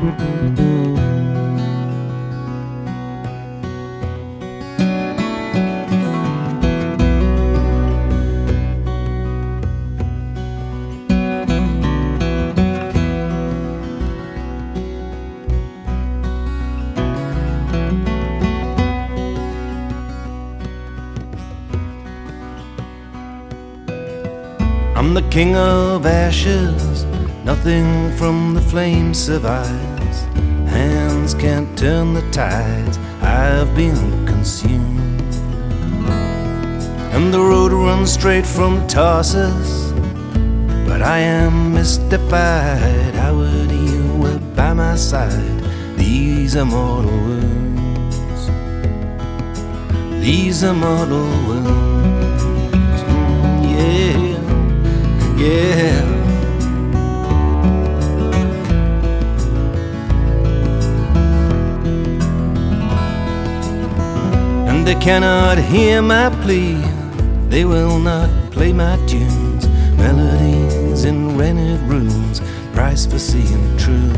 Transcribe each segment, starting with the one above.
I'm the king of ashes, nothing from the flames survives. Hands can't turn the tides, I've been consumed. And the road runs straight from Tarsus, but I am mystified. How would you were by my side? These are mortal wounds, these are mortal wounds. Yeah. Yeah. And they cannot hear my plea, they will not play my tunes. Melodies in rented rooms, price for seeing true.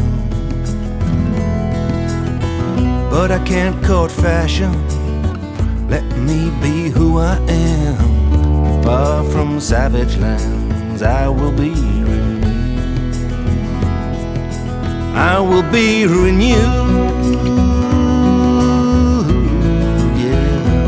But I can't court fashion, let me be who I am. Far from savage lands, I will be renewed. I will be renewed. Yeah.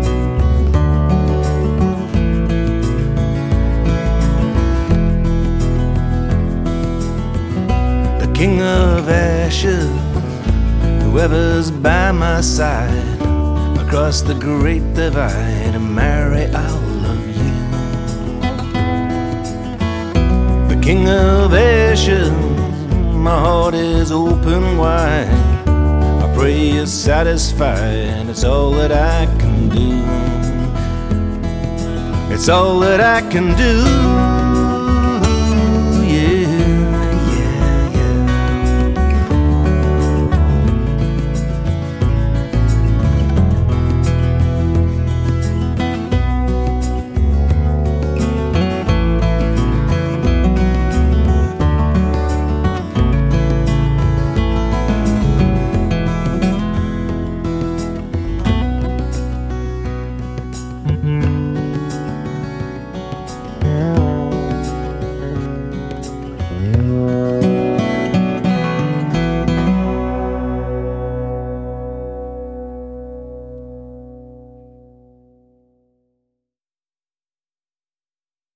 The king of ashes, whoever's by my side, across the great divide, Mary, I'll love you. King of ashes, my heart is open wide. I pray you're satisfied, it's all that I can do. It's all that I can do.